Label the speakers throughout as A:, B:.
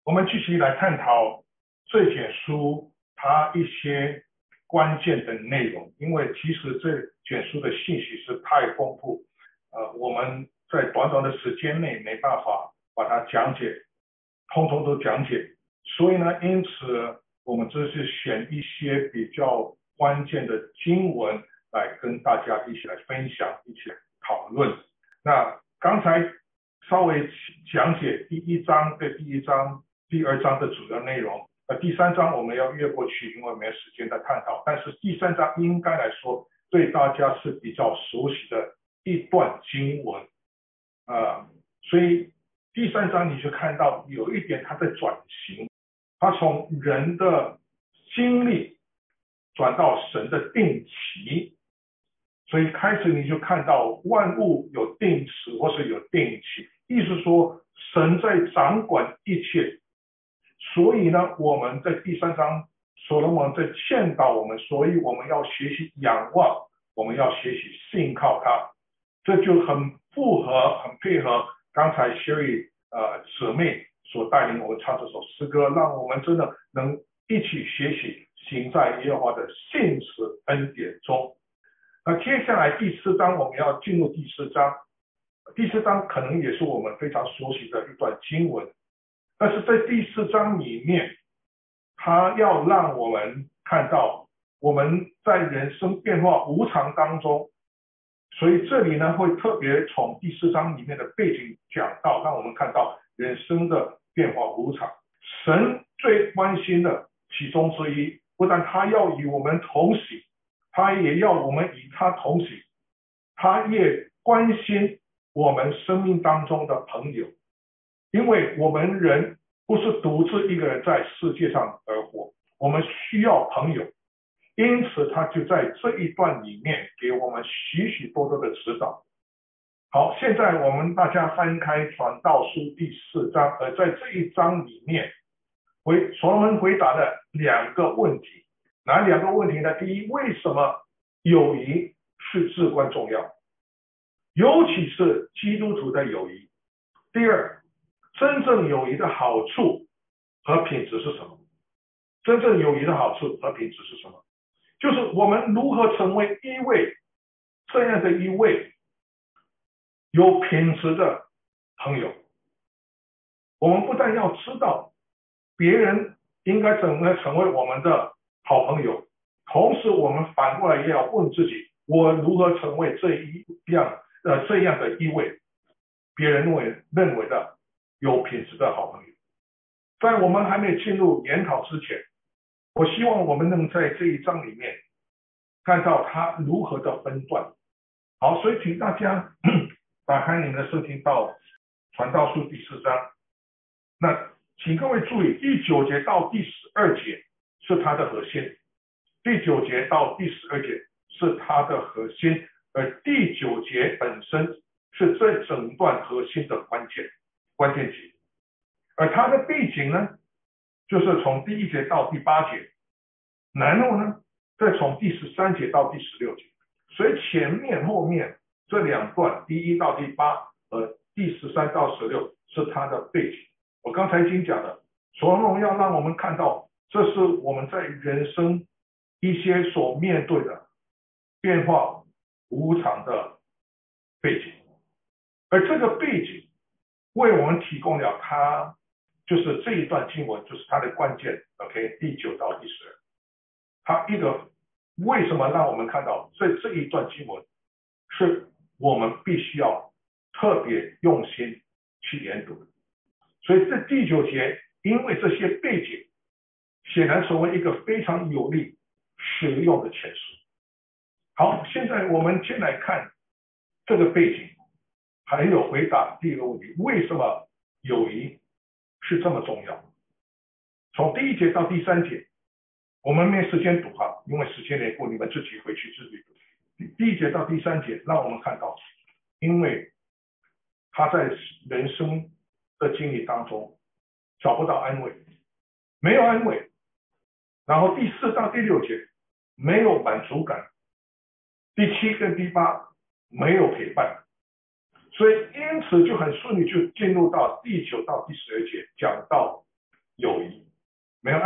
A: 我们继续来探讨这卷书它一些关键的内容，因为其实这卷书的信息是太丰富，我们在短短的时间内没办法把它讲解，通通都讲解，所以呢，因此我们这是选一些比较关键的经文来跟大家一起来分享，一起来讨论。那刚才稍微讲解第一章对第一章、第二章的主要内容，第三章我们要越过去，因为没有时间再探讨。但是第三章应该来说对大家是比较熟悉的一段经文，所以第三章你就看到有一点它在转型，它从人的经历转到神的定期。所以开始你就看到万物有定时或是有定期，意思说神在掌管一切。所以呢，我们在第三章所罗门在劝导我们，所以我们要学习仰望，我们要学习信靠他。这就很符合、很配合刚才 Sherry 姊妹所带领我们唱这首诗歌，让我们真的能一起学习行在耶和华的信实恩典中。那接下来第四章我们要进入第四章，第四章可能也是我们非常熟悉的一段经文，但是在第四章里面，它要让我们看到我们在人生变化无常当中，所以这里呢会特别从第四章里面的背景讲到，让我们看到人生的变化无常。神最关心的其中之一，不但他要与我们同行，他也要我们与他同行，他也关心我们生命当中的朋友，因为我们人不是独自一个人在世界上而活，我们需要朋友，因此他就在这一段里面给我们许许多多的指导。好，现在我们大家翻开传道书第4章，而在这一章里面，所罗门回答了2个问题。哪2个问题呢？第一，为什么友谊是至关重要，尤其是基督徒的友谊？第二，真正友谊的好处和品质是什么？真正友谊的好处和品质是什么？就是我们如何成为这样的一位有品质的朋友。我们不但要知道别人应该怎么成为我们的好朋友，同时我们反过来也要问自己，我如何成为这样的一位别人认为的有品质的好朋友。在我们还没进入研讨之前，我希望我们能在这一章里面看到它如何的分段。好，所以请大家打开你们的圣经到传道书第4章。那请各位注意，第9节到第12节是它的核心，第9节到第12节是它的核心，而第9节本身是这整段核心的关键节。而它的背景呢，就是从第1节到第8节，然后呢再从第13节到第16节。所以前面后面这2段，第1到第8和第13到16是它的背景。我刚才已经讲了，所罗门要让我们看到，这是我们在人生一些所面对的变化无常的背景，而这个背景为我们提供了它，就是这一段经文，就是它的关键。OK， 第9到第12，它一个为什么让我们看到这一段经文是我们必须要特别用心去研读的。所以这第9节，因为这些背景，显然成为一个非常有力实用的诠释。好，现在我们先来看这个背景，还有回答第2个问题，为什么友谊是这么重要？从第1节到第3节，我们没时间读哈，因为时间缘故，你们自己回去自己读。第1节到第3节，让我们看到，因为他在人生的经历当中找不到安慰，没有安慰，然后第4到第6节没有满足感，第7跟第8没有陪伴，所以因此就很顺利就进入到第9到第12节，讲到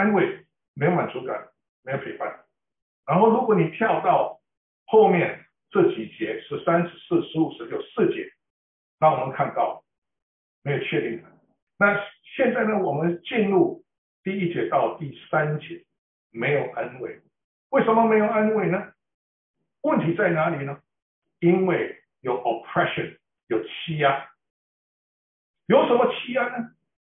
A: 安慰，没有满足感，没有陪伴。然后如果你跳到后面这几节13、14、15、16 4节，那我们看到没有确定感。那现在呢，我们进入第1节到第3节，没有安慰。为什么没有安慰呢？问题在哪里呢？因为有 oppression， 有欺压。有什么欺压呢？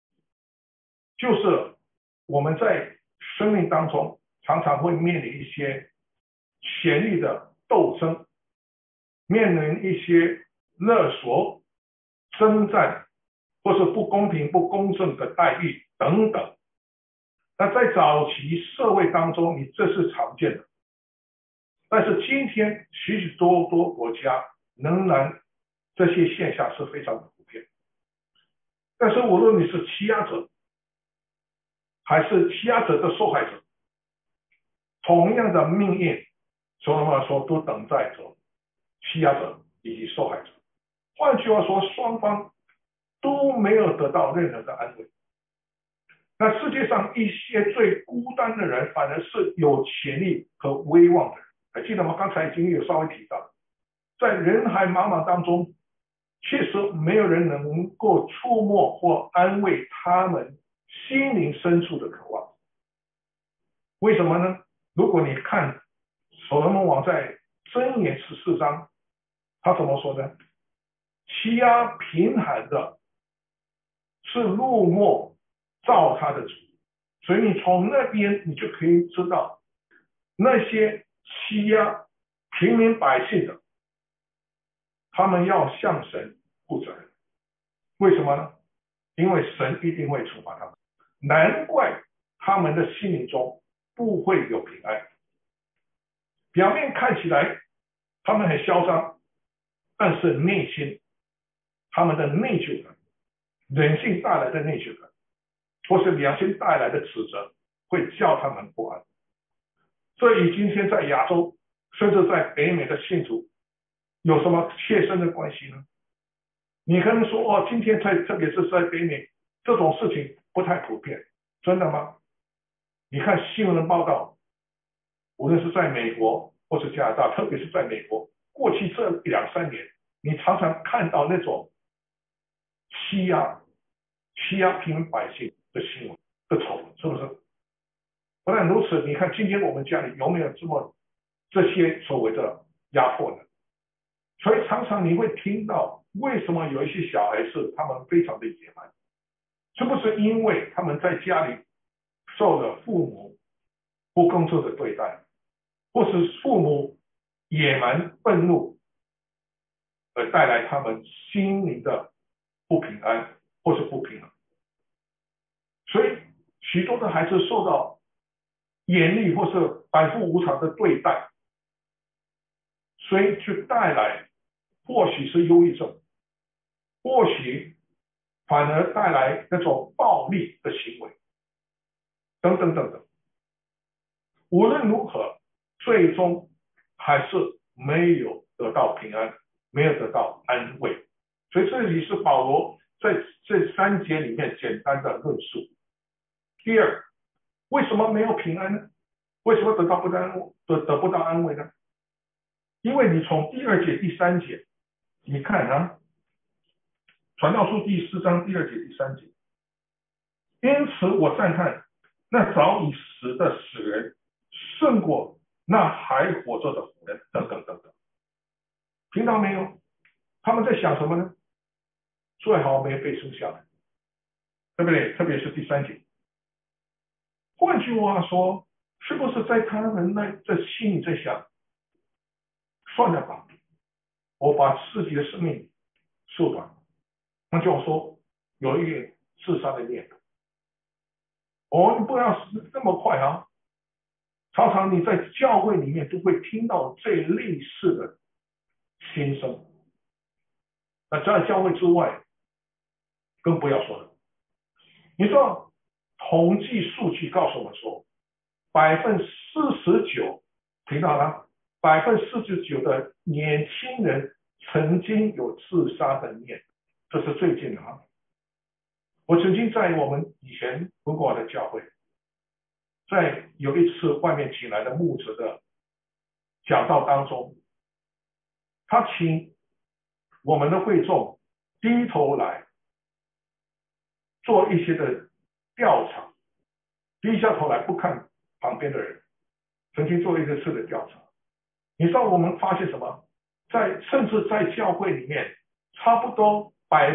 A: 就是我们在生命当中常常会面临一些权力的斗争，面临一些勒索、征战，或是不公平、不公正的待遇等等。那在早期社会当中，你这是常见的，但是今天许许多多国家仍然这些现象是非常的普遍。但是无论你是欺压者，还是欺压者的受害者，同样的命运，所罗门说都等待着欺压者以及受害者。换句话说，双方都没有得到任何的安慰。那世界上一些最孤单的人，反而是有权力和威望的人。还记得吗？刚才已经有稍微提到，在人海茫茫当中，确实没有人能够触摸或安慰他们心灵深处的渴望。为什么呢？如果你看所罗门王在箴言14章，他怎么说呢？欺压贫寒的是入没造他的主。所以你从那边你就可以知道，那些欺压平民百姓的，他们要向神负责任。为什么呢？因为神一定会处罚他们。难怪他们的心灵中不会有平安。表面看起来他们很嚣张，但是内心他们的内疚感，人性带来的内疚感，或是良心带来的指责，会叫他们不安。这与今天在亚洲甚至在北美的信徒有什么切身的关系呢？你可能说哦，今天特别是在北美这种事情不太普遍，真的吗？你看新闻报道，无论是在美国或是加拿大，特别是在美国，过去这2、3年，你常常看到那种欺压平民百姓的新闻的丑闻，是不是？不但如此，你看今天我们家里有没有这些所谓的压迫呢？所以常常你会听到，为什么有一些小孩是他们非常的野蛮？是不是因为他们在家里受了父母不公正的对待，或是父母野蛮愤怒，而带来他们心灵的不平安或是不平衡？所以许多的孩子受到严厉或是反复无常的对待，所以就带来或许是忧郁症，或许反而带来那种暴力的行为，等等等等。无论如何，最终还是没有得到平安，没有得到安慰。所以这里是保罗在这3节里面简单的论述。第二，为什么没有平安呢？为什么得不到安慰呢？因为你从第2节、第3节，你看啊，传道书第4章第2节、第3节，因此我赞叹那早已死的死人胜过那还活着的活人，等等等等。听到没有？他们在想什么呢？最好没被生下来，对不对？特别是第3节。换句话说，是不是在他们这心里在想，算了吧，我把自己的生命缩短。那就说有一点自杀的念头。你不要那么快啊！常常你在教会里面都会听到这类似的心声。那在教会之外，更不要说了。你知道，统计数据告诉我们说，49%，听到了，49%的年轻人曾经有自杀的念头，这是最近的啊。我曾经在我们以前文华的教会， 在有一次外面请来的牧者的讲道当中，他请我们的会众低头来做一些的调查，低下头来不看旁边的人，曾经做一个次的调查。你知道我们发现什么？甚至在教会里面，差不多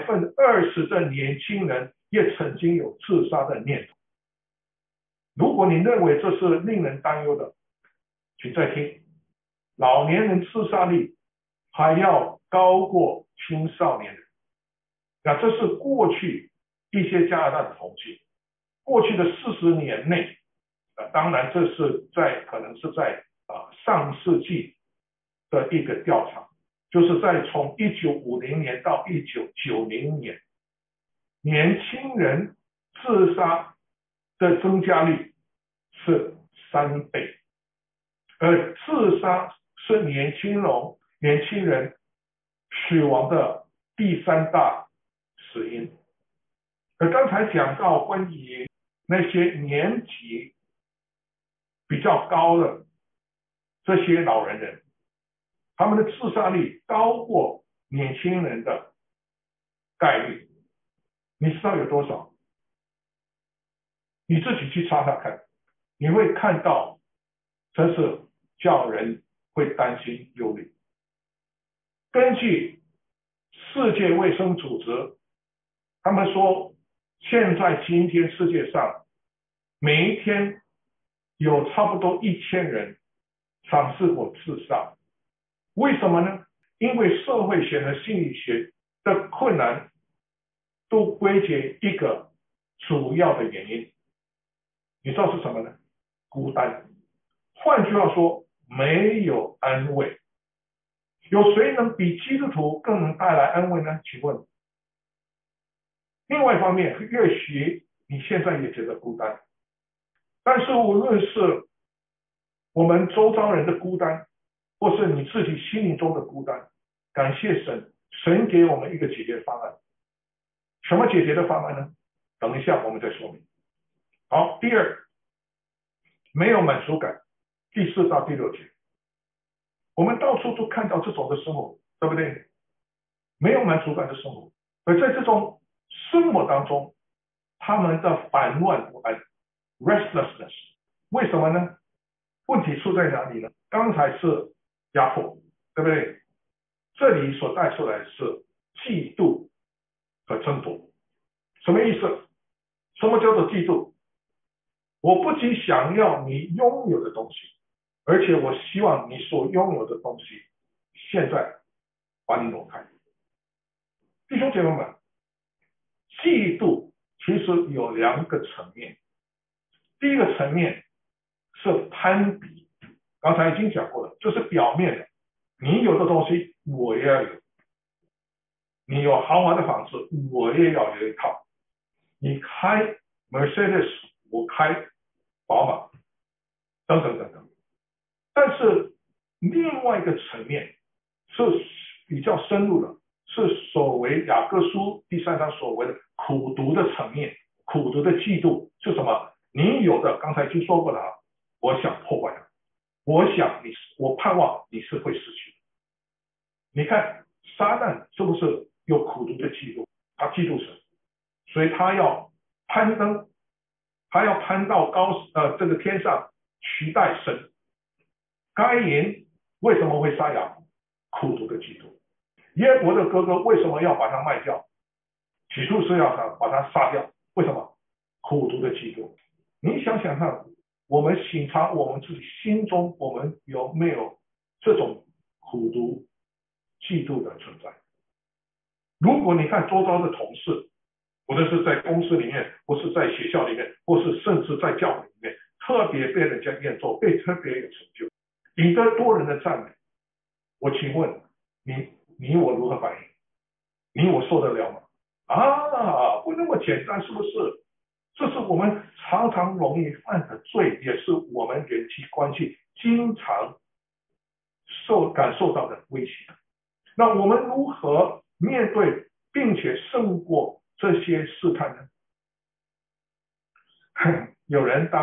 A: 20%的年轻人也曾经有自杀的念头。如果你认为这是令人担忧的，请再听，老年人自杀率还要高过青少年人。那这是过去一些加拿大的统计，过去的40年内，当然这是可能是在上世纪的一个调查，就是从1950年到1990年，年轻人自杀的增加率是3倍，而自杀是年轻人死亡的第3大死因。而刚才讲到关于那些年纪比较高的这些老人，他们的自杀率高过年轻人的概率，你知道有多少？你自己去查查看，你会看到真是叫人会担心忧虑。根据世界卫生组织，他们说现在今天世界上每一天有差不多1000人尝试过自杀。为什么呢？因为社会学和心理学的困难都归结一个主要的原因，你知道是什么呢？孤单。换句话说，没有安慰。有谁能比基督徒更能带来安慰呢？请问。另外一方面，也许你现在也觉得孤单，但是无论是我们周遭人的孤单，或是你自己心灵中的孤单，感谢神，神给我们一个解决方案。什么解决的方案呢？等一下我们再说明。好，第二，没有满足感，第4到第6节，我们到处都看到这种的生活，对不对？没有满足感的生活，而在这种生活当中，他们的烦乱不安 restlessness， 为什么呢？问题出在哪里呢？刚才是压迫，对不对？这里所带出来是嫉妒和争夺。什么意思？什么叫做嫉妒？我不仅想要你拥有的东西，而且我希望你所拥有的东西现在把你挪开。弟兄姐妹们，嫉妒其实有2个层面。第一个层面是攀比，刚才已经讲过了，这是表面的，你有的东西我也要有，你有豪华的房子我也要有一套，你开 Mercedes 我开宝马，等等等等。但是另外一个层面是比较深入的，是所谓雅各书第3章所谓的苦毒的层面。苦毒的嫉妒是什么？你有的刚才已经说过了啊，我想破坏它，我盼望你是会失去。你看撒旦是不是有苦毒的嫉妒？他嫉妒神，所以他要攀登，他要攀到这个天上取代神。该隐为什么会杀雅各？苦毒的嫉妒。耶伯的哥哥为什么要把他卖掉？起初是要把他杀掉，为什么？苦毒的嫉妒。你想想看，我们审查我们自己心中，我们有没有这种苦毒嫉妒的存在？如果你看周遭的同事，无论是在公司里面，或是在学校里面，或是甚至在教会里面，特别被人家验作，特别有成就，赢得多人的赞美，我请问你我如何反应？你我受得了吗？不那么简单，是不是？这是我们常常容易犯的罪，也是我们人际关系经常感受到的威胁。那我们如何面对并且胜过这些试探呢？有人当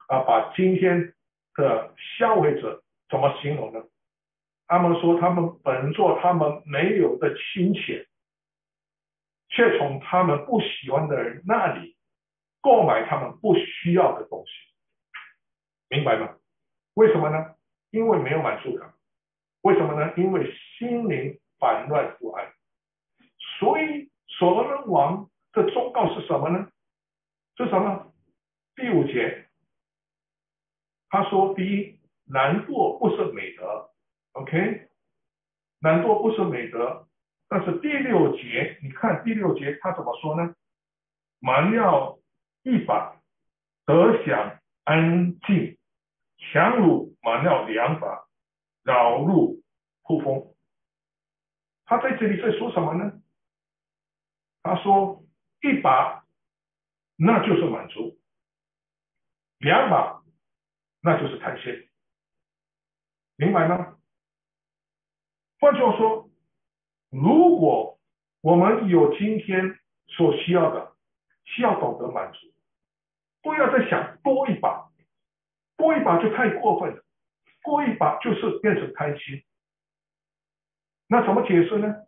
A: 把今天的消费者怎么形容呢？他们说他们本做他们没有的金钱，却从他们不喜欢的人那里购买他们不需要的东西，明白吗？为什么呢？因为没有满足感。为什么呢？因为心灵烦乱不安。所以所罗门王的忠告是什么呢？是什么？第5节，他说：第一，懒惰不是美德 ，OK， 懒惰不是美德。但是第6节，你看第6节他怎么说呢？蛮要一把，得享安静；强如蛮要2把，扰入扑风。他在这里在说什么呢？他说1把那就是满足，2把那就是贪心，明白吗？换句话说，如果我们有今天所需要的，需要懂得满足，不要再想多1把，多1把就太过分了，多1把就是变成贪心。那怎么解释呢？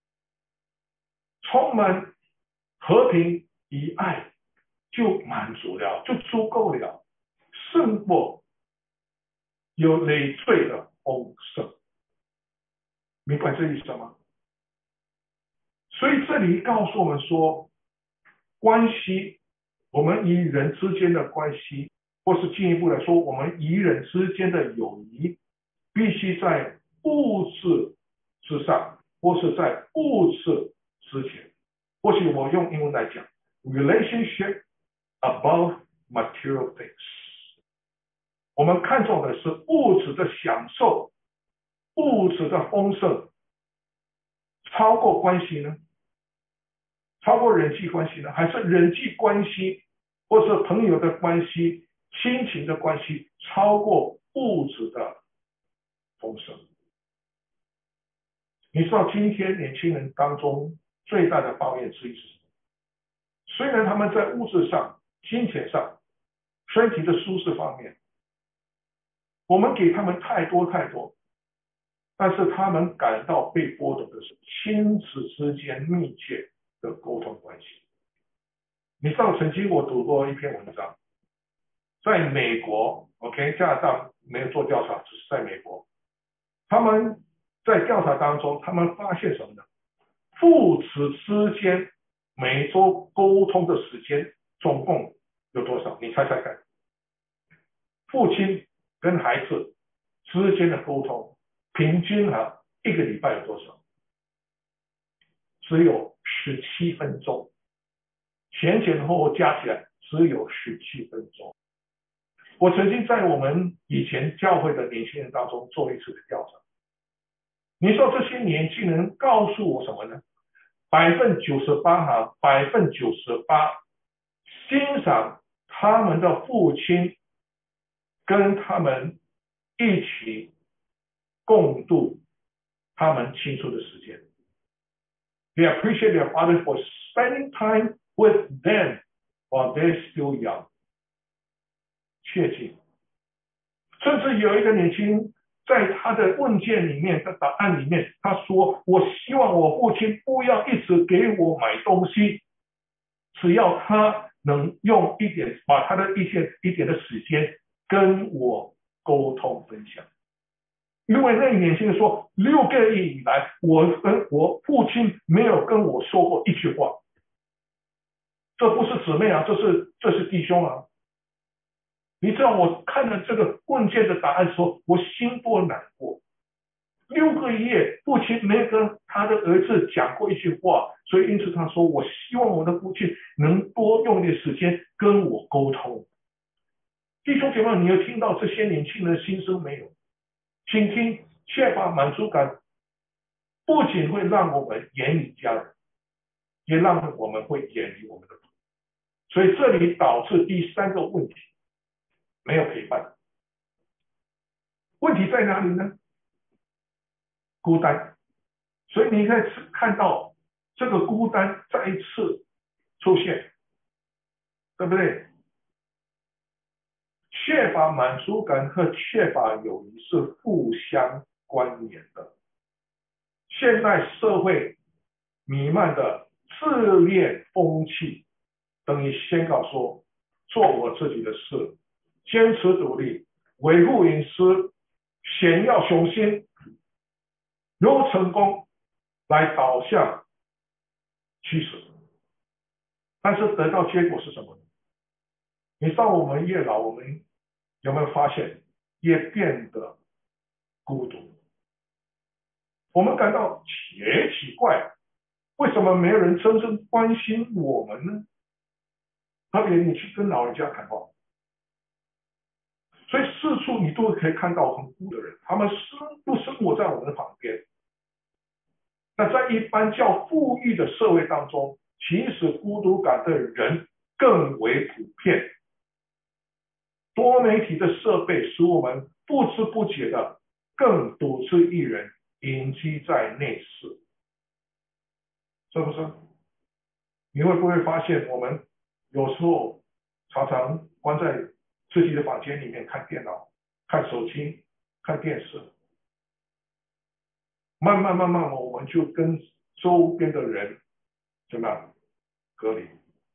A: 充满和平与爱就满足了，就足够了，胜过有累赘的丰盛，明白这意思吗？所以这里告诉我们说，关系，我们与人之间的关系，或是进一步来说，我们与人之间的友谊，必须在物质之上，或是在物质之前。或许我用英文来讲 ，relationship above material things。我们看重的是物质的享受，物质的丰盛，超过关系呢？超过人际关系呢？还是人际关系或是朋友的关系、亲情的关系超过物质的丰盛？你知道今天年轻人当中最大的抱怨之一是什么？虽然他们在物质上、金钱上、身体的舒适方面，我们给他们太多，但是他们感到被剥夺的是亲子之间密切的沟通关系。你知道曾经我读过一篇文章，在美国 ，OK， 加拿大没有做调查，只是在美国，他们在调查当中，他们发现什么呢？父子之间每周沟通的时间总共有多少？你猜猜看，父亲跟孩子之间的沟通平均一个礼拜有多少？只有17分钟，前后加起来只有17分钟。我曾经在我们以前教会的年轻人当中做一次的调查，你说这些年轻人告诉我什么呢？98%欣赏他们的父亲跟他们一起共度他们青春的时间。They appreciate their father for spending time with them while they're still young。切记，甚至有一个年轻人在他的问卷里面的答案里面，他说：“我希望我父亲不要一直给我买东西，只要他能用把他的一点的时间跟我沟通分享。”因为那个年轻人说，6个月以来，我跟我父亲没有跟我说过一句话。这不是姊妹啊，这是弟兄啊。你知道我看了这个问卷的答案的时候，我心多难过。6个月，父亲没有跟他的儿子讲过一句话，所以因此他说：“我希望我的父亲能多用点时间跟我沟通。”弟兄姐妹，你有听到这些年轻人的心声没有？请听，缺乏满足感不仅会让我们远离家人，也让我们会远离我们的主。所以这里导致第3个问题，没有陪伴。问题在哪里呢？孤单。所以你可以看到这个孤单再一次出现，对不对？ 缺乏满足感和缺乏友谊是互相关联的。现代社会弥漫的自恋风气，等于宣告说，做我自己的事，坚持独立，维护隐私，炫耀雄心，由成功来导向趋势。但是得到结果是什么呢？你到我们越老，我们有没有发现也变得孤独？我们感到也奇怪，为什么没有人真正关心我们呢？特别你去跟老人家谈话，所以四处你都可以看到很孤的人，他们不生活在我们的旁边。那在一般较富裕的社会当中，其实孤独感的人更为普遍。多媒体的设备使我们不知不觉的更独自一人，隐居在内室，是不是？你会不会发现，我们有时候常常关在自己的房间里面看电脑、看手机、看电视，慢慢我们就跟周边的人怎么样隔离？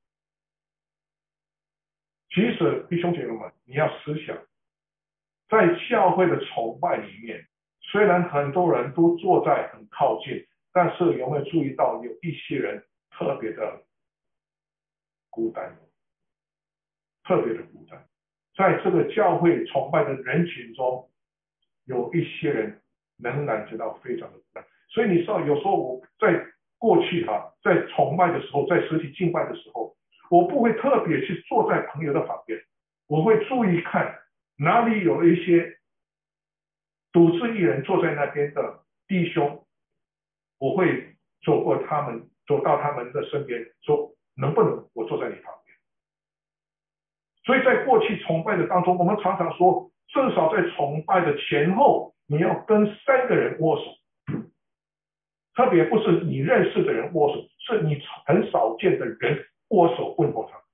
A: 其实弟兄姐妹们，你要思想，在教会的崇拜里面，虽然很多人都坐在很靠近，但是有没有注意到有一些人特别的孤单，特别的孤单？在这个教会崇拜的人群中，有一些人仍然知道非常的孤单。所以你知道，有时候我在过去在崇拜的时候，在实体敬拜的时候，我不会特别去坐在朋友的旁边，我会注意看哪里有一些独自一人坐在那边的弟兄，我会走到他们的身边，说能不能我坐在你旁边？所以在过去崇拜的当中，我们常常说，至少在崇拜的前后，你要跟3个人握手，特别不是你认识的人握手，是你很少见的人握手问候他。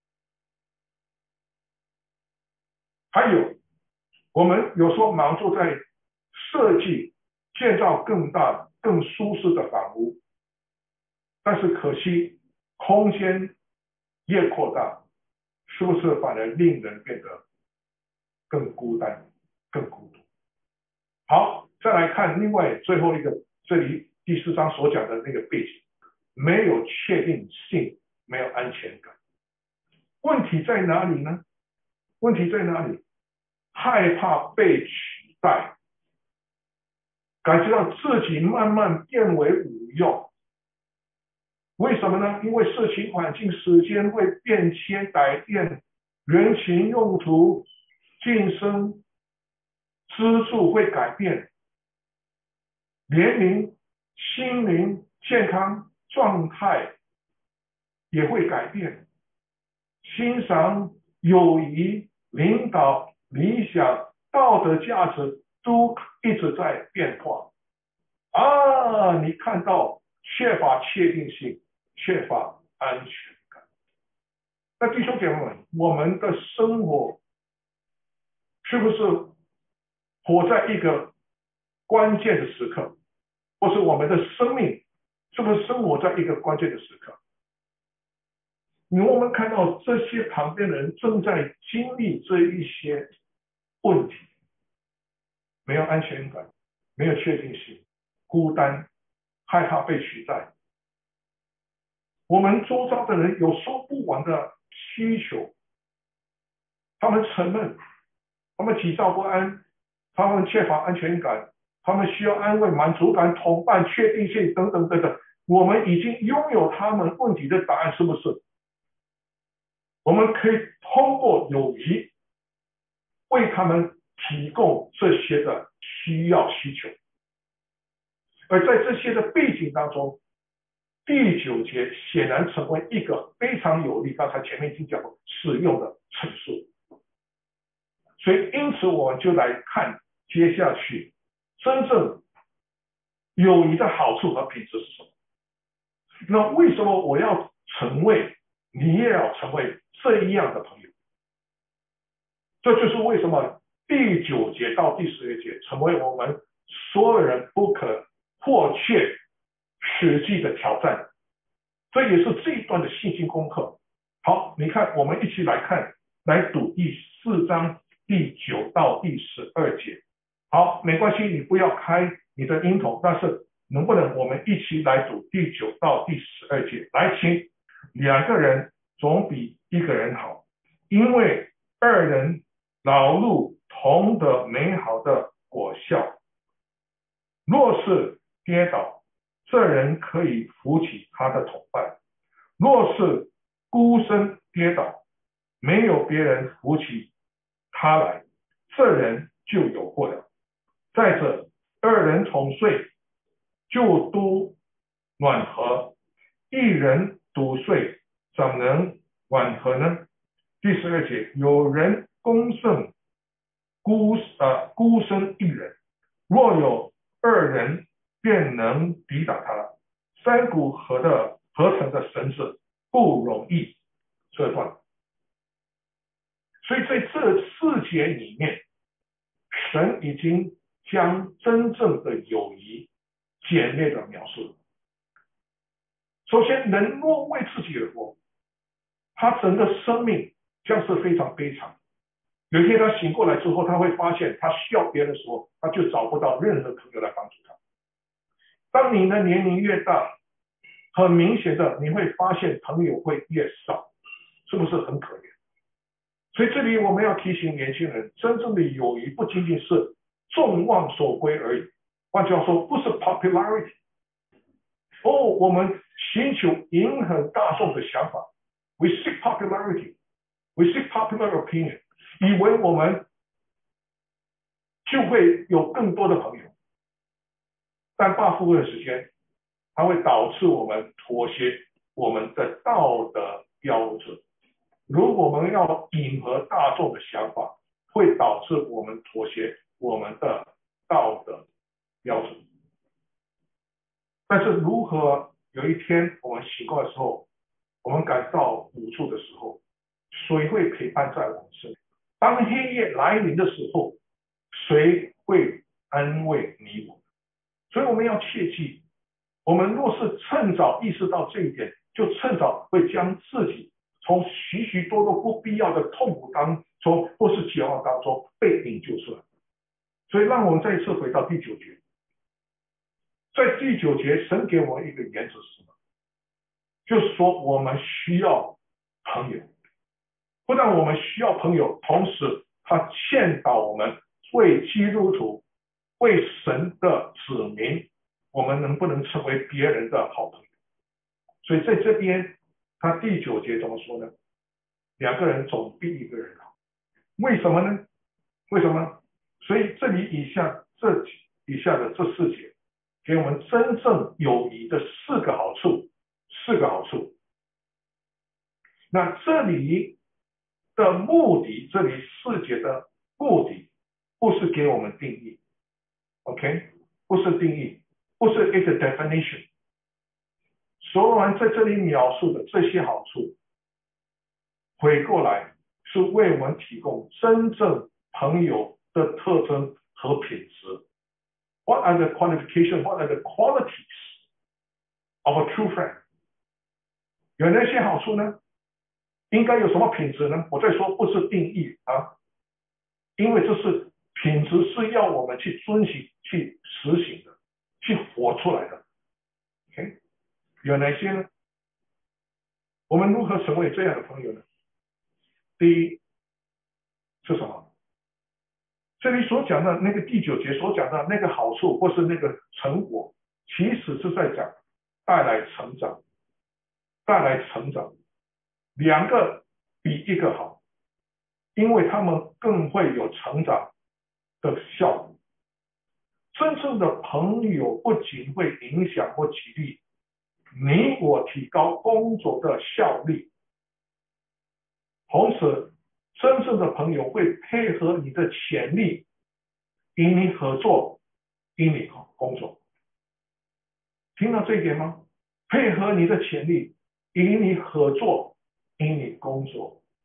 A: 还有，我们有时候忙着在设计、建造更大、更舒适的房屋，但是可惜空间越扩大，是不是反而令人变得更孤单、更孤独？好，再来看另外最后一个，这里第4章所讲的那个背景，没有确定性，没有安全感。问题在哪里呢？问题在哪里？害怕被取代，感觉到自己慢慢变为无用。为什么呢？因为社群环境、时间会变迁改变，人群用途、晋升、资助会改变，年龄、心灵健康状态也会改变，欣赏、友谊、领导、理想、道德价值都一直在变化。你看到缺乏确定性，缺乏安全感。那弟兄姐妹们，我们的生活是不是活在一个关键的时刻，或是我们的生命是不是生活在一个关键的时刻？我们看到这些旁边的人正在经历这一些问题，没有安全感，没有确定性，孤单，害怕被取代。我们周遭的人有说不完的需求，他们沉闷，他们急躁不安，他们缺乏安全感，他们需要安慰、满足感、同伴、确定性等等等等。我们已经拥有他们问题的答案，是不是？我们可以通过友谊为他们提供这些的需要需求。而在这些的背景当中，第9节显然成为一个非常有利，刚才前面已经讲过使用的陈述。所以因此我们就来看接下去真正友谊的好处和品质是什么。那为什么我要成为，你也要成为这样的朋友？ 这就是为什么第9节到第11节成为我们所有人不可或缺实际的挑战。这也是这一段的信心功课。好，你看，我们一起来看，来读第4章第9到第12节。好，没关系，你不要开你的音筒，但是能不能我们一起来读第9到第12节？来，请，2个人总比1个人好，因为2人劳碌同得美好的果效。若是跌倒，这人可以扶起他的同伴；若是孤身跌倒，没有别人扶起他来，这人就有祸了。再者，2人同睡，就都暖和；1人独睡，怎能暖和呢？第12节，有人攻胜孤身1人，若有2人，便能抵挡他。3股合成的绳子不容易折断。所以在这4节里面，神已经将真正的友谊简略的描述。首先，人若为自己而活，他整个生命将是非常悲惨。有一天他醒过来之后，他会发现他需要别人的时候，他就找不到任何朋友来帮助他。当你的年龄越大，很明显的你会发现朋友会越少，是不是很可怜？所以这里我们要提醒年轻人，真正的友谊不仅仅是众望所归而已。换句话说，不是 popularity。我们寻求迎合大众的想法 ，we seek popularity，we seek popular opinion， 以为我们就会有更多的朋友，但大部分的时间，它会导致我们妥协我们的道德标准。如果我们要迎合大众的想法，会导致我们妥协我们的道德标准。但是如何有一天我们醒过来的时候，我们感到无助的时候，谁会陪伴在我们身边？当黑夜来临的时候，谁会安慰你我？所以我们要切记，我们若是趁早意识到这一点，就趁早会将自己从许许多多不必要的痛苦当中或是绝望当中被引救出来。所以让我们再一次回到第9节。在第9节，神给我们一个原则是什么？就是说我们需要朋友，不但我们需要朋友，同时他劝导我们为基督徒、为神的子民，我们能不能成为别人的好朋友？所以在这边，他第9节怎么说呢？2个人总比1个人好。为什么呢？为什么？所以这里以下的这4节，给我们真正友谊的4个好处。那这里的目的，这里4节的目的，不是给我们定义 ，OK， 不是定义，不是一个 definition。所罗门在这里描述的这些好处，回过来是为我们提供真正朋友的特征和品质。What are the qualifications? What are the qualities of a true friend? 有哪些好处呢？应该有什么品质呢？我在说不是定义啊，因为这是品质是要我们去遵循、去实行的、去活出来的。OK， 有哪些呢？我们如何成为这样的朋友呢？第一是什么？这里所讲的那个第9节所讲的那个好处或是那个成果，其实是在讲带来成长。2个比1个好，因为他们更会有成长的效果。真正的朋友不仅会影响或激励你我提高工作的效率，同时真正的朋友会配合你的潜力，与你合作，与你工作。听到这一点吗？配合你的潜力，与你合作，与你工作。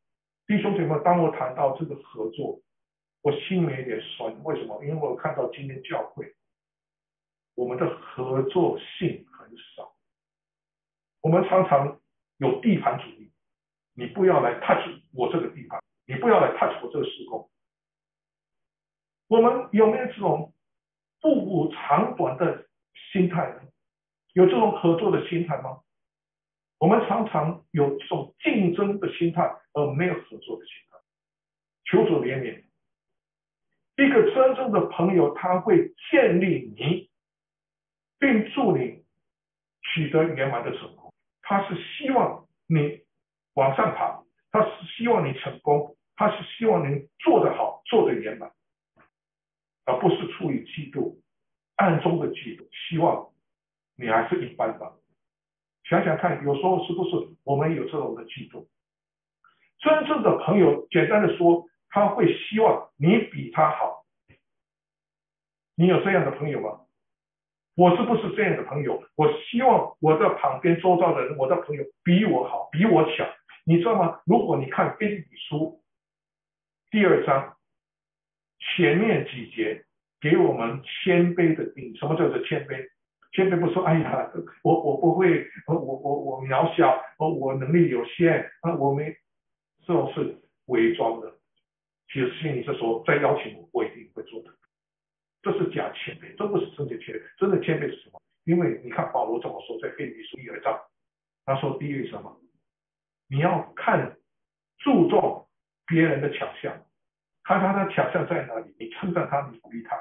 A: 弟兄姐妹，当我谈到这个合作，我心里有点酸。为什么？因为我看到今天教会我们的合作性很少，我们常常有地盘主义，你不要来 touch 我这个地盘，你不要来 touch 我这个施工。我们有没有这种不补长短的心态呢？有这种合作的心态吗？我们常常有这种竞争的心态，而没有合作的心态。求主怜悯。一个真正的朋友，他会建立你，并助你取得圆满的成功。他是希望你往上爬，他是希望你成功，他是希望你做得好，做得圆满，而不是出于嫉妒，暗中的嫉妒，希望你还是一般般。想想看，有时候是不是我们有这种的嫉妒？真正的朋友，简单的说，他会希望你比他好。你有这样的朋友吗？我是不是这样的朋友？我希望我的旁边周遭的人，我的朋友比我好，比我强。你知道吗？如果你看腓立比书第2章前面几节，给我们谦卑的定义。什么叫做谦卑？谦卑不说，哎呀，我不会，我渺小，我能力有限，我没，这种是伪装的。其实心里是说，再邀请我一定会做的。这是假谦卑，这不是真的谦卑。真的谦卑是什么？因为你看保罗这么说，在腓立比书第2章，他说第一什么？你要注重别人的强项，看他的强项在哪里，你称赞他，你鼓励他。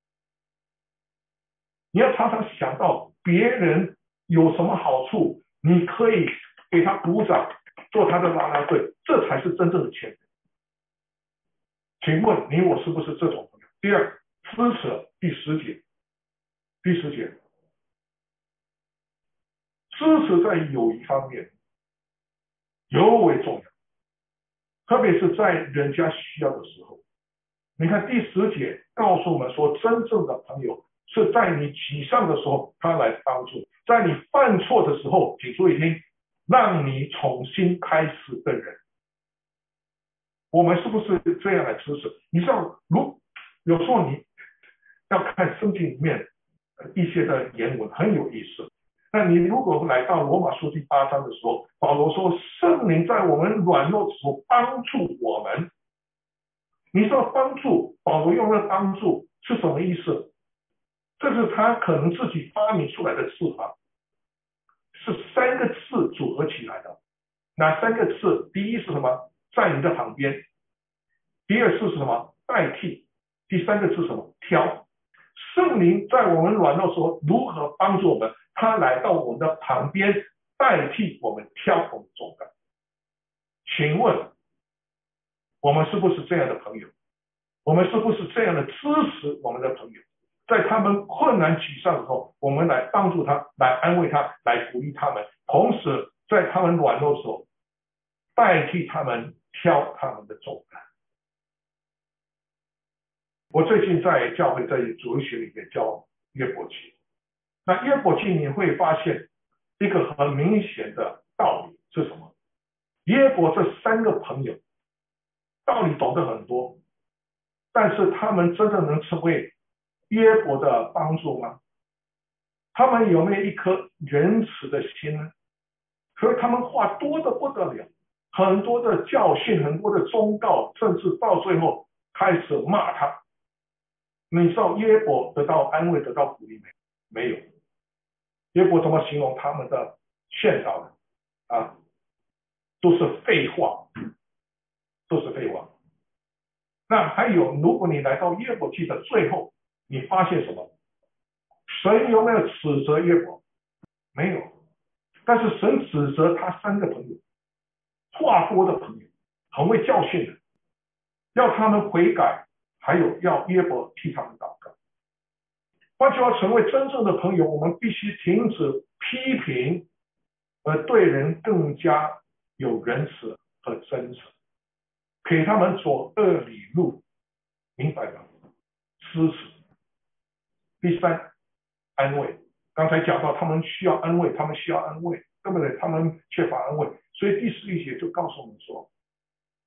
A: 你要常常想到别人有什么好处，你可以给他鼓掌，做他的啦啦队，这才是真正的谦卑。请问你我是不是这种朋友？第二，支持第10节，支持在友谊方面尤为重要，特别是在人家需要的时候。你看第10节告诉我们说，真正的朋友是在你沮丧的时候他来帮助，在你犯错的时候，请注意听，让你重新开始的人。我们是不是这样来支持？你知道，有时候你要看圣经里面一些的言文很有意思。那你如果来到罗马书第8章的时候，保罗说圣灵在我们软弱的时候帮助我们。你说帮助，保罗用的帮助是什么意思？这是他可能自己发明出来的字法，是3个字组合起来的。哪3个字？第一是什么？在你的旁边。第二是什么？代替。第3个是什么？挑。圣灵在我们软弱的时候如何帮助我们？他来到我们的旁边，代替我们挑我们重担。请问我们是不是这样的朋友？我们是不是这样的支持我们的朋友？在他们困难沮丧的时候，我们来帮助他，来安慰他，来鼓励他们，同时在他们软弱的时候代替他们挑他们的重担。我最近在教会在主日学里面教约伯记，那约伯记你会发现一个很明显的道理是什么？约伯这3个朋友道理懂得很多，但是他们真的能成为约伯的帮助吗？他们有没有一颗仁慈的心呢？可是他们话多得不得了，很多的教训，很多的忠告，甚至到最后开始骂他。你知道约伯得到安慰，得到鼓励没有？约伯怎么形容他们的劝导呢？都是废话，都是废话。那还有，如果你来到约伯记的最后，你发现什么？神有没有指责约伯？没有。但是神指责他3个朋友，话多的朋友，很会教训的，要他们悔改，还有要约伯替他们祷告。换句话，成为真正的朋友，我们必须停止批评，而对人更加有仁慈和真诚，给他们走恶里路，明白吗？支持。第3，安慰。刚才讲到他们需要安慰，对不对？他们缺乏安慰，所以第11节就告诉我们说，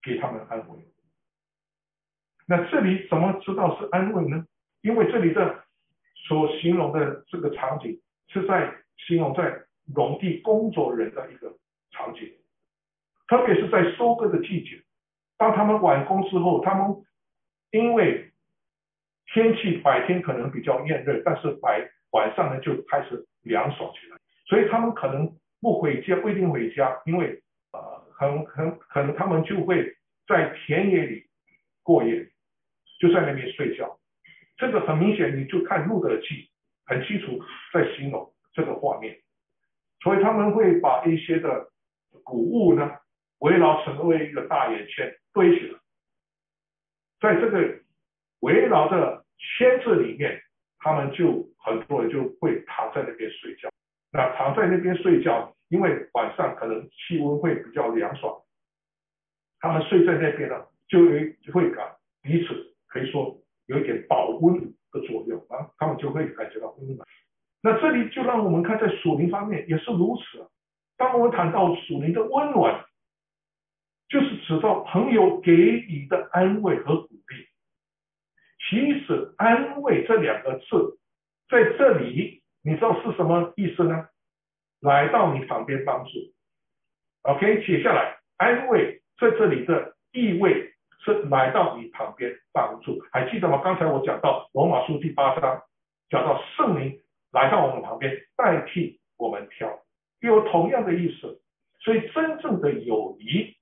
A: 给他们安慰。那这里怎么知道是安慰呢？因为这里的所形容的这个场景是在形容在农地工作人的一个场景，特别是在收割的季节，当他们完工之后，他们因为天气白天可能比较炎热，但是晚上呢就开始凉爽起来，所以他们可能不回家，不一定回家，因为很可能他们就会在田野里过夜，就在那边睡觉。这个很明显，你就看路德记很清楚在形容这个画面，所以他们会把一些的谷物呢围绕成为一个大圆圈堆起来，在这个围绕的圈子里面，他们就很多人就会躺在那边睡觉。那躺在那边睡觉，因为晚上可能气温会比较凉爽，他们睡在那边呢，就会彼此可以说有一点保温的作用啊，他们就会感觉到温暖。那这里就让我们看在属灵方面也是如此。当我们谈到属灵的温暖，就是指到朋友给予的安慰和鼓励。其实安慰这两个字在这里你知道是什么意思呢？来到你旁边帮助。 OK， 接下来安慰在这里的意味是来到你旁边帮助，还记得吗？刚才我讲到罗马书第8章讲到圣灵来到我们旁边代替我们挑，有同样的意思。所以真正的友谊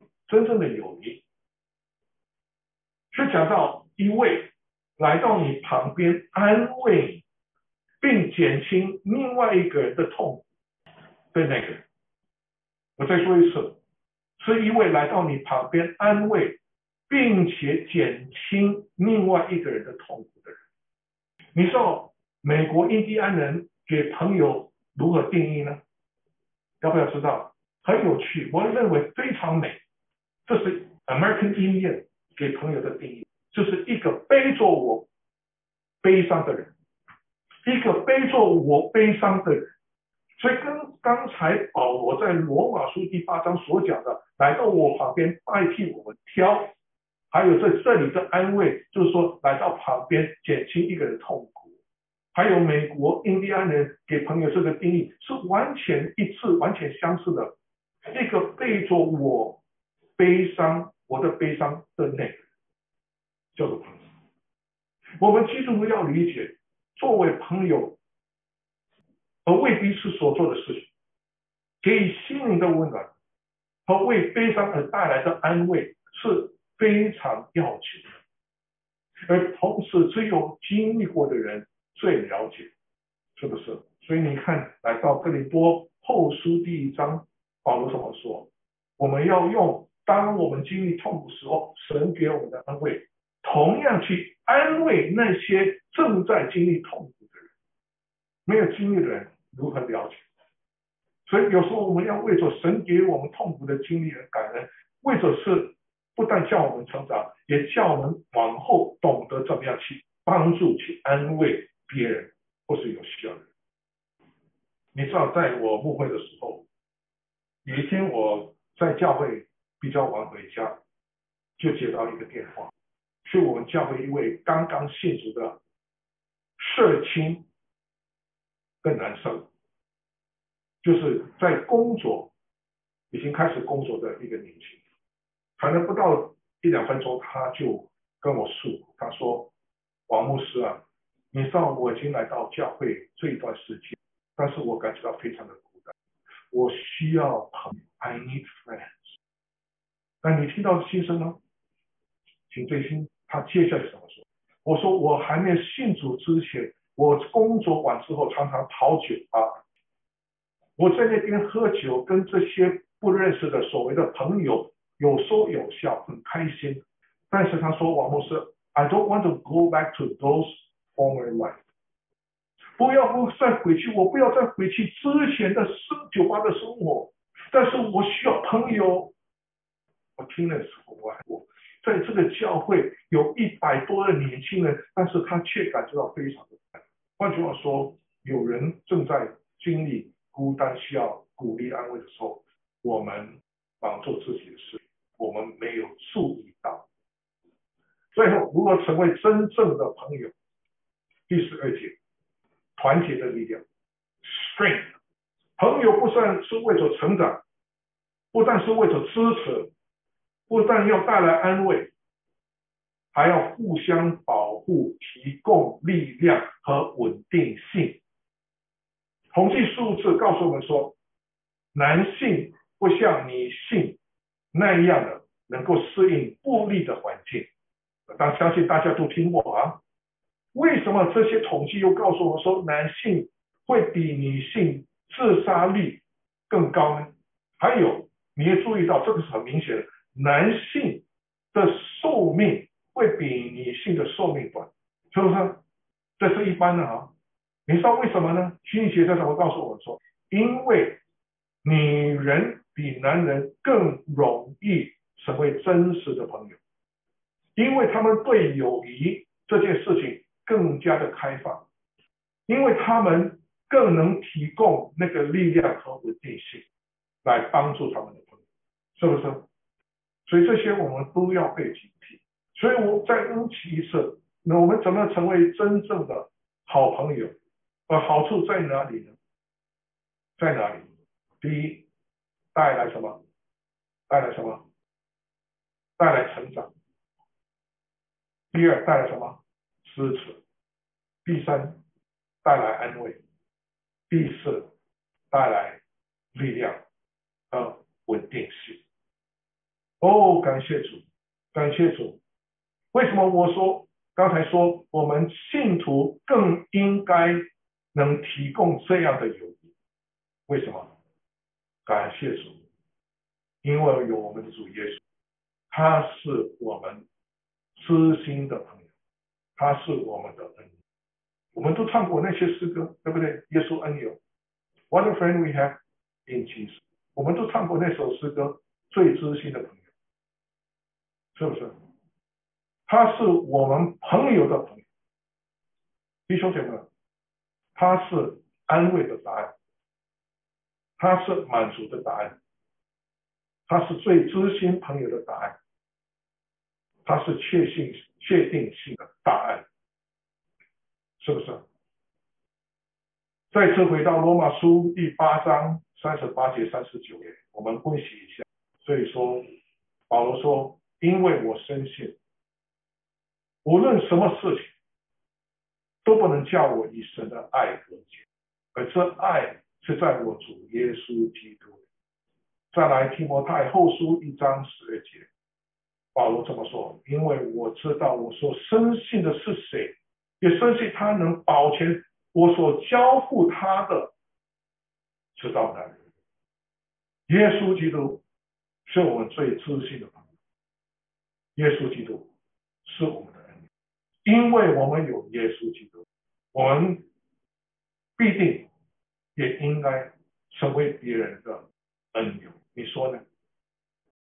A: 是讲到一位来到你旁边安慰你，并减轻另外一个人的痛苦的那个人。我再说一次，是一位来到你旁边安慰并且减轻另外一个人的痛苦的人。你知道美国印第安人给朋友如何定义呢？要不要知道？很有趣，我认为非常美。这是 American Indian 给朋友的定义，就是一个背着我悲伤的人，一个背着我悲伤的人。所以跟刚才保罗在罗马书第8章所讲的，来到我旁边代替我们挑，还有在这里的安慰，就是说来到旁边减轻一个人痛苦。还有美国印第安人给朋友这个定义是完全一致、完全相似的，一个背着我悲伤、我的悲伤的那个叫做朋友。我们基督徒要理解，作为朋友和为彼此所做的事情，给予心灵的温暖和为悲伤而带来的安慰是非常要紧的，而同时只有经历过的人最了解，是不是？所以你看，来到哥林多后书第1章，保罗怎么说？我们要用当我们经历痛苦时候，神给我们的安慰，同样去安慰那些正在经历痛苦的人。没有经历的人如何了解？所以有时候我们要为着神给我们痛苦的经历而感恩，为着是不但叫我们成长，也叫我们往后懂得怎么样去帮助、去安慰别人或是有需要的人。你知道，在我牧会的时候，有一天我在教会比较晚回家，就接到一个电话，是我们教会一位刚刚信主的社青的男生，就是在工作已经开始工作的一个年轻人，可能不到1-2分钟，他就跟我诉苦，他说：“王牧师啊，你知道我已经来到教会这一段时间，但是我感觉到非常的孤单，我需要朋友 ，I need friends。”那你听到心声吗？请注意他接下来怎么说？我说我还没有信主之前，我工作完之后常常跑酒吧，我在那边喝酒，跟这些不认识的所谓的朋友有说有笑，很开心。但是他说王牧师 ，I don't want to go back to those former life。不要再回去，我不要再回去之前的酒吧的生活，但是我需要朋友。我听的时候，我在这个教会有100多的年轻人，但是他却感觉到非常的孤单。换句话说，有人正在经历孤单，需要鼓励安慰的时候，我们忙做自己的事， 我们没有注意到。最后，如何成为真正的朋友？第12节，团结的力量 ，strength。朋友不但是为着成长，不但是为着支持，不但要带来安慰，还要互相保护，提供力量和稳定性。统计数字告诉我们说，男性不像女性那样的能够适应不利的环境。但相信大家都听过啊。为什么这些统计又告诉我们说男性会比女性自杀率更高呢？还有，你也注意到这个是很明显的，男性的寿命会比女性的寿命短，是不是？这是一般的啊。你知道为什么呢？心理学家怎么告诉我们说，因为女人比男人更容易成为真实的朋友，因为他们对友谊这件事情更加的开放，因为他们更能提供那个力量和稳定性来帮助他们的朋友，是不是？所以这些我们都要被警惕。所以我再问一次，那我们怎么成为真正的好朋友？好处在哪里呢？在哪里？第一，带来什么？带来什么？带来成长。第二，带来什么？支持。第三，带来安慰。第四，带来力量和稳定性。哦，感谢主，感谢主。为什么我说刚才说我们信徒更应该能提供这样的友谊？为什么？感谢主，因为有我们的主耶稣，他是我们知心的朋友，他是我们的恩友。我们都唱过那些诗歌，对不对？耶稣恩友 ，What a friend we have in Jesus。我们都唱过那首诗歌，最知心的朋友，是不是？他是我们朋友的朋友，弟兄姐妹，他是安慰的答案，他是满足的答案，他是最知心朋友的答案，他是确定性的答案，是不是？再次回到罗马书第8章38节39节，我们温习一下。所以说，保罗说，因为我深信，无论什么事情都不能叫我与神的爱隔绝，而这爱是在我主耶稣基督。再来提摩太后书1章12节，保罗这么说，因为我知道我所深信的是谁，也深信他能保全我所交付他的，直到那日。耶稣基督是我们最知心的朋友，耶稣基督是我们的恩人，因为我们有耶稣基督，我们必定也应该成为别人的恩友，你说呢？